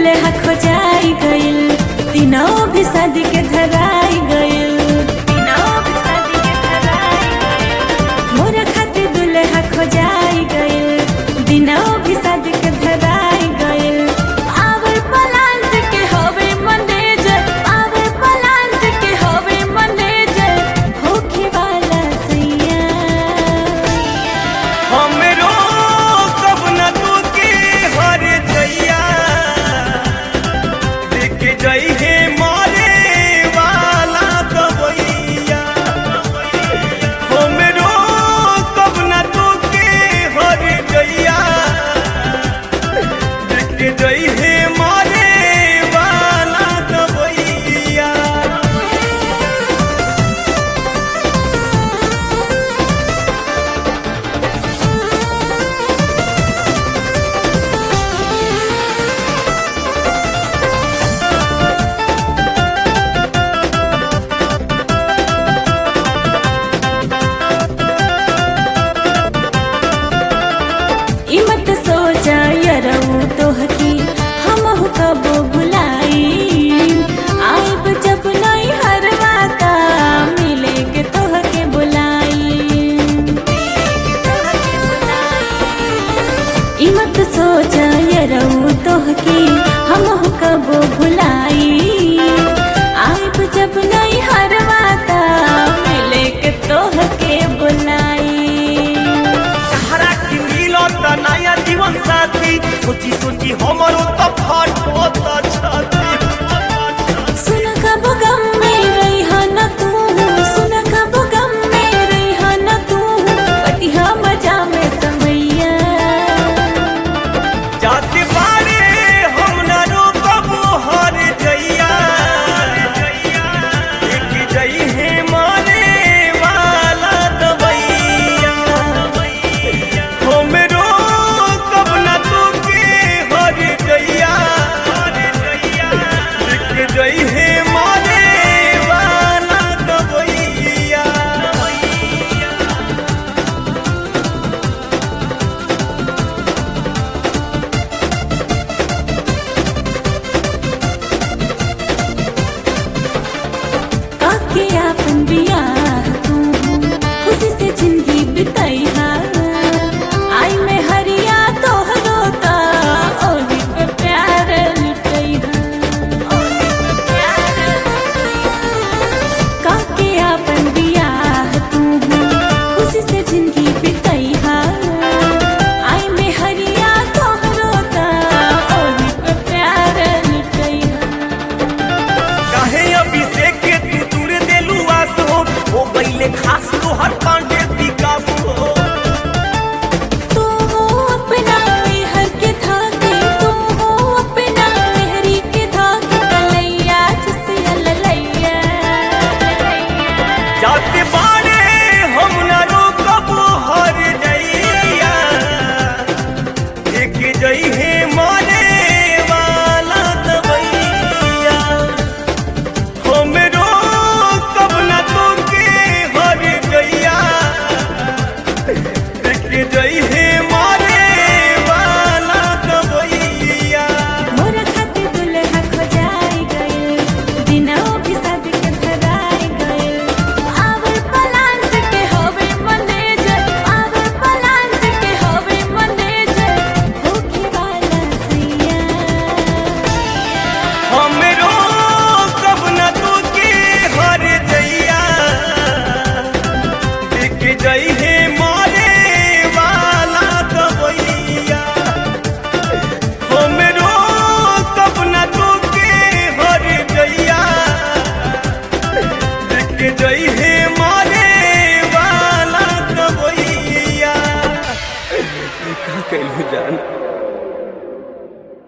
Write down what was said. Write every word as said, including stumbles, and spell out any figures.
दुल्हा खोजाई गइल, दिनों भी शादी के धराई गइल, दिनों भी शादी के धराई गइल। मोरा खातिर दुल्हा खोजाई गइल, दिनों भी शादी के धराई गइल। आवर पलांट के होवे मैनेजर, आवर पलांट के होवे मैनेजर, होखे वाला सैया। हमरो कब न तू के हर जइया, देखे जई है मारे वाला दवैया। हमरो कब न तू के हर जइया, देखे जई है मारे वाला दवैया। ई मत सोचा यरऊ तोहकी हमहु कबो भुलाई, आइब जब नहीं हरवा का मिले के तोहके बुलाई। ई मत सोचा यरऊ तोहकी हमहु कबो भुलाई,